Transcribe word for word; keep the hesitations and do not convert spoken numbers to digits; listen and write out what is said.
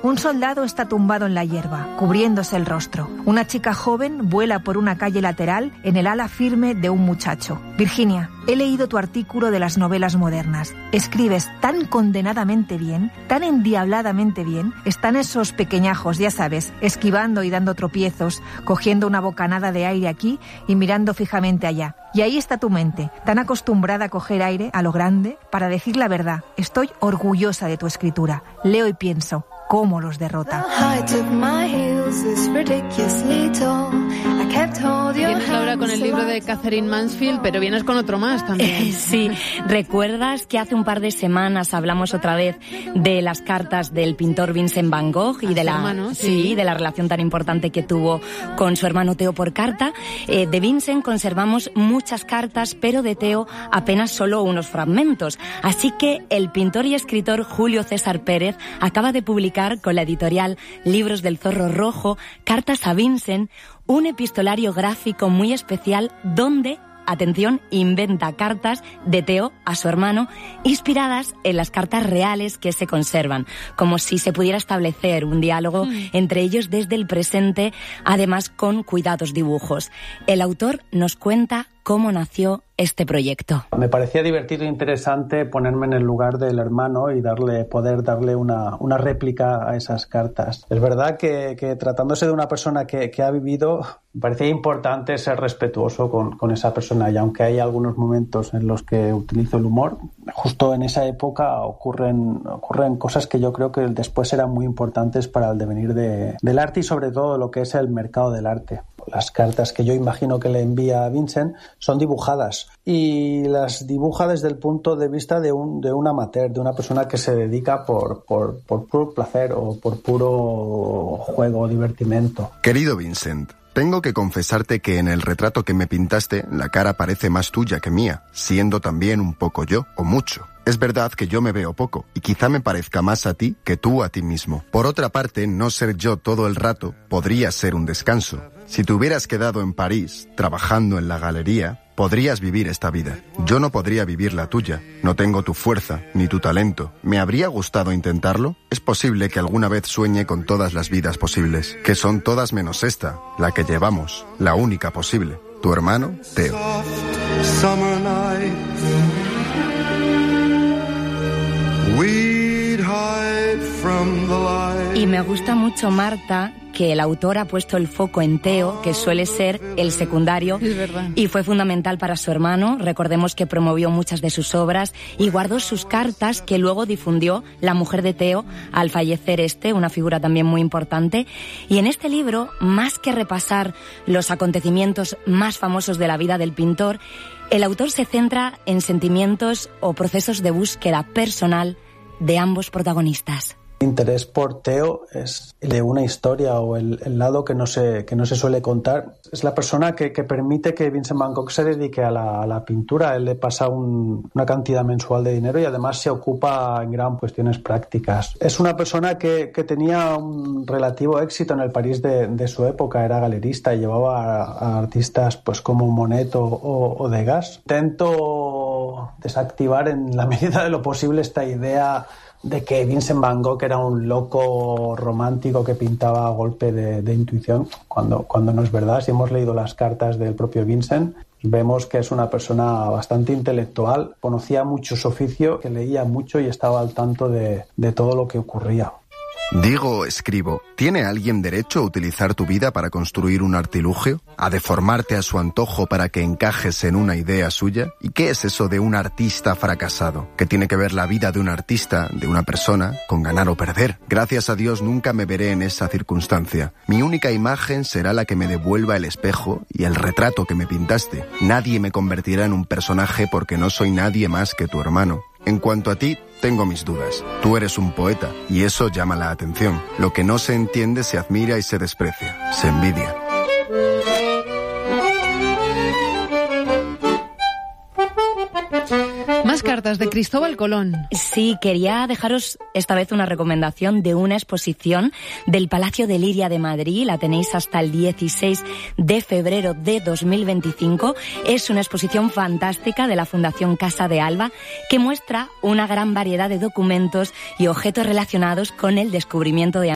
Un soldado está tumbado en la hierba, cubriéndose el rostro. Una chica joven vuela por una calle lateral en el ala firme de un muchacho. Virginia, he leído tu artículo de las novelas modernas. Escribes tan condenadamente bien, tan endiabladamente bien. Están esos pequeñajos, ya sabes, esquivando y dando tropiezos, cogiendo una bocanada de aire aquí y mirando fijamente allá. Y ahí está tu mente, tan acostumbrada a coger aire a lo grande. Para decir la verdad, estoy orgullosa de tu escritura. Leo y pienso, ¿cómo los derrota? Vienes, Laura, con el libro de Katherine Mansfield, pero vienes con otro más también. Sí, ¿recuerdas que hace un par de semanas hablamos otra vez de las cartas del pintor Vincent Van Gogh y de la, hermano, sí. sí, de la relación tan importante que tuvo con su hermano Theo por carta? Eh, de Vincent conservamos muchas cartas, pero de Theo apenas solo unos fragmentos. Así que el pintor y escritor Julio César Pérez acaba de publicar con la editorial Libros del Zorro Rojo Cartas a Vincent, un epistolario gráfico muy especial donde, atención, inventa cartas de Theo a su hermano inspiradas en las cartas reales que se conservan, como si se pudiera establecer un diálogo mm. entre ellos desde el presente, además con cuidados dibujos. El autor nos cuenta cómo nació este proyecto. Me parecía divertido e interesante ponerme en el lugar del hermano y darle, poder darle una, una réplica a esas cartas. Es verdad que, que tratándose de una persona que, que ha vivido, me parecía importante ser respetuoso con, con esa persona, y aunque hay algunos momentos en los que utilizo el humor, justo en esa época ocurren, ocurren cosas que yo creo que después eran muy importantes para el devenir de, del arte y sobre todo lo que es el mercado del arte. Las cartas que yo imagino que le envía a Vincent son dibujadas y las dibuja desde el punto de vista de un, de un amateur, de una persona que se dedica por, por, por puro placer o por puro juego o divertimento. Querido Vincent, tengo que confesarte que en el retrato que me pintaste la cara parece más tuya que mía, siendo también un poco yo, o mucho. Es verdad que yo me veo poco, y quizá me parezca más a ti que tú a ti mismo. Por otra parte, no ser yo todo el rato podría ser un descanso. Si te hubieras quedado en París, trabajando en la galería, podrías vivir esta vida. Yo no podría vivir la tuya. No tengo tu fuerza, ni tu talento. ¿Me habría gustado intentarlo? Es posible que alguna vez sueñe con todas las vidas posibles, que son todas menos esta, la que llevamos, la única posible. Tu hermano, Theo. Y me gusta mucho, Marta, que el autor ha puesto el foco en Theo, que suele ser el secundario, es verdad, y fue fundamental para su hermano. Recordemos que promovió muchas de sus obras y guardó sus cartas que luego difundió la mujer de Theo al fallecer este, una figura también muy importante. Y en este libro, más que repasar los acontecimientos más famosos de la vida del pintor, el autor se centra en sentimientos o procesos de búsqueda personal de ambos protagonistas. El interés por Theo es de una historia o el, el lado que no, se, que no se suele contar. Es la persona que, que permite que Vincent Van Gogh se dedique a la, a la pintura. Él le pasa un, una cantidad mensual de dinero y además se ocupa en gran cuestiones prácticas. Es una persona que, que tenía un relativo éxito en el París de, de su época. Era galerista y llevaba a, a artistas pues como Monet o, o, o Degas. Intento desactivar en la medida de lo posible esta idea de que Vincent Van Gogh era un loco romántico que pintaba a golpe de, de intuición, cuando, cuando no es verdad. Si hemos leído las cartas del propio Vincent, vemos que es una persona bastante intelectual, conocía mucho su oficio, que leía mucho y estaba al tanto de, de todo lo que ocurría. Digo, escribo, ¿tiene alguien derecho a utilizar tu vida para construir un artilugio? ¿A deformarte a su antojo para que encajes en una idea suya? ¿Y qué es eso de un artista fracasado? ¿Qué tiene que ver la vida de un artista, de una persona, con ganar o perder? Gracias a Dios nunca me veré en esa circunstancia. Mi única imagen será la que me devuelva el espejo y el retrato que me pintaste. Nadie me convertirá en un personaje porque no soy nadie más que tu hermano. En cuanto a ti, tengo mis dudas. Tú eres un poeta, y eso llama la atención. Lo que no se entiende se admira y se desprecia, se envidia. Más cartas de Cristóbal Colón. Sí, quería dejaros esta vez una recomendación de una exposición del Palacio de Liria de Madrid. La tenéis hasta el dieciséis de febrero de dos mil veinticinco. Es una exposición fantástica de la Fundación Casa de Alba que muestra una gran variedad de documentos y objetos relacionados con el descubrimiento de